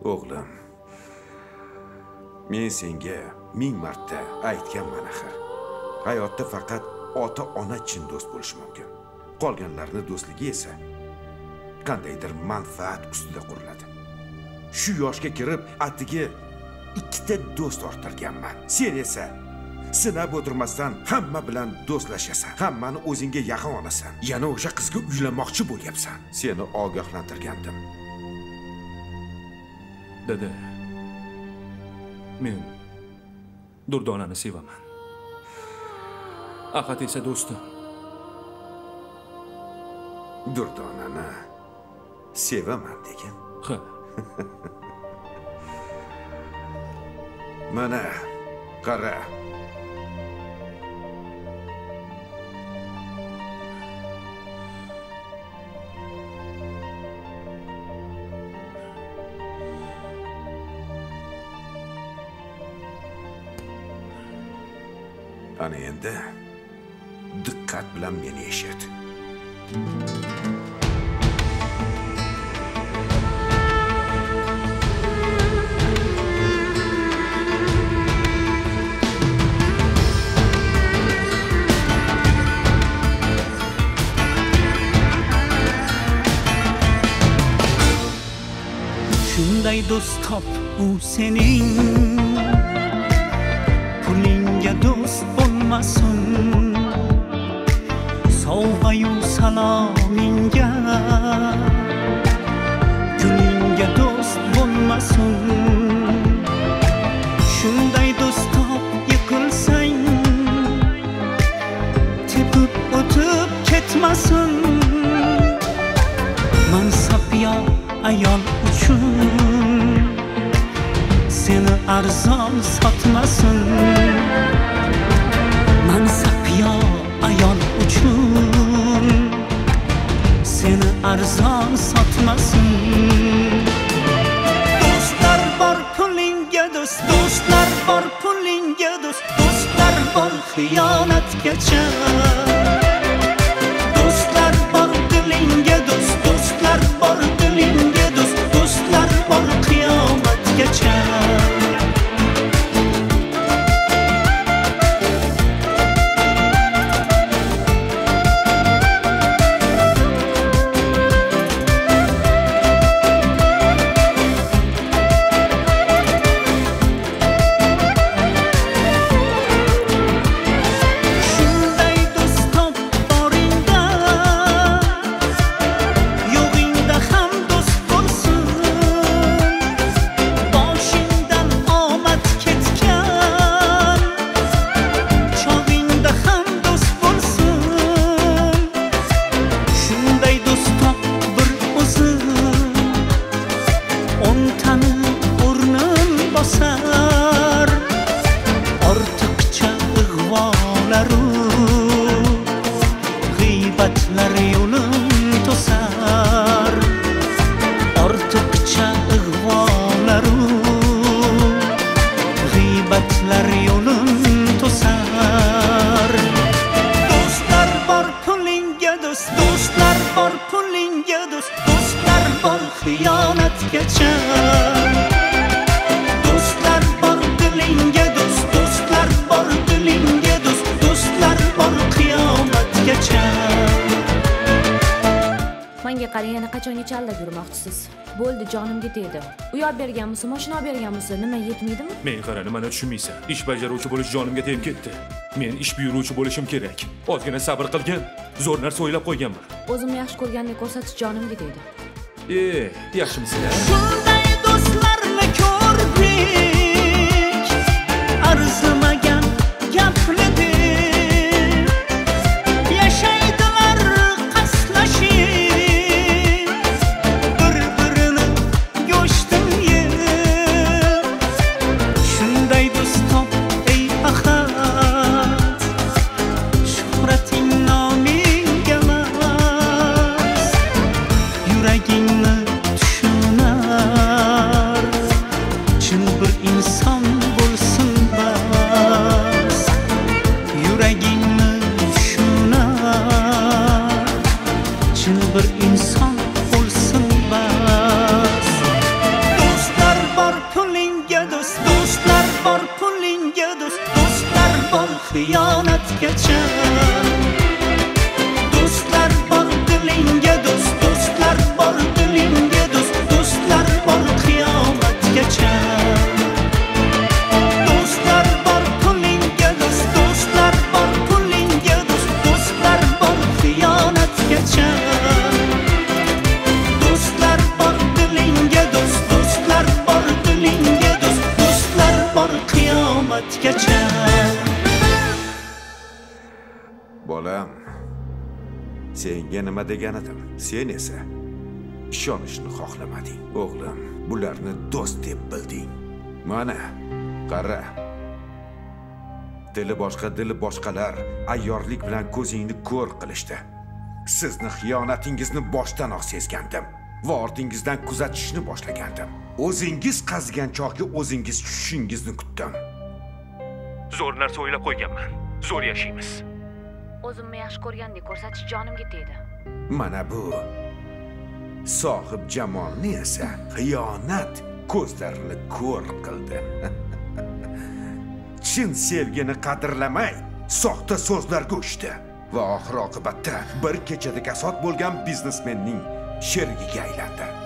O'g'lim, men senga 1000 marta aytganman axir. Hayotda faqat ota-ona chin do'st bo'lishi mumkin. Qolganlarning do'stligi esa qandaydir manfaat ustida quriladi. Shu yoshga kirib, atigi 2ta do'st orttirganman. Sen esa sinab o'tirmasdan hamma bilan do'stlashasan. Hammani o'zingga yaqin olasan. Yana o'sha qizga uylanmoqchi bo'lyapsan. Seni ogohlantirgandim. Dada, men Durdonani sevaman. Ahad esa do'stim. Durdonani sevaman degan. Ha. Mana, qara. Ana endi diqqat bilan meni eshit. Shunday do'st top u sening, pulingga do'st bo'lmasin, sovg'a-yu salomingga, kuningga do'st bo'lmasin. Shunday do'st top yiqilsang, tepib o'tib ketmasin. Mansab yo ayol uchun seni arzon sotmasin. Mansab yo ayol uchun seni arzon sotmasin. Do'stlar bor pulingga do'st, do'stlar bor pulingga do'st, do'stlar bor xiyonatgacha. Do'stlar bor dilingga do'st, do'stlar bor dilingga do'st, do'stlar bor qiyomatgacha. Bo'ldi, jonimga tegdi. Uyoq berganmisiz, mashina olib berganmisiz, nima yetmaydimi? Men qarani, mana tushunmaysan. Ish bajaruvchi bo'lish jonimga tegib ketdi. Men ish buyuruvchi bo'lishim kerak. Ozgina sabr qilgan, zo'r narsa o'ylab qo'yganman. O'zimni yaxshi ko'rgandek ko'rsatish jonimga tegdi. Yaxshimisiz? Shunday do'stlarni ko'rdik, arzimagan gaplarni yashaydilar qaslashib, bir-birini go'shtin yeb. Shunday do'st top ey ahad, shuhrating nomingga emas, yuragingni tushunar, chin bir inson bo'lsin bas. Yuragingni tushunar, chin bir inson bo'lsin bas. Do'stlar Senga nima degan edim? Sen esa ishonishni xohlamading. O'g'lim, bularni do'st deb bilding. Mana, qara. Dili boshqa, dili boshqalar ayyorlik bilan ko'zingni ko'r qilishdi. Sizni xiyonatingizni boshdanoq sezgandim va ortingizdan kuzatishni boshlagandim. O'zingiz qazigan choqqa o'zingiz tushishingizni kutdim. Zo'r narsa o'ylab qo'yganman. Zo'r yashaymiz. O'zimni yaxshi ko'rgandek ko'rsatish jonimga tegdi. Mana bu sohib jamolni esa xiyonat ko'zlarini ko'r qildi. Chin sevgini qadrlamay, soxta so'zlarga uchdi va oxir oqibatda bir kechada kasod bo'lgan biznesmenning sherigiga aylandi.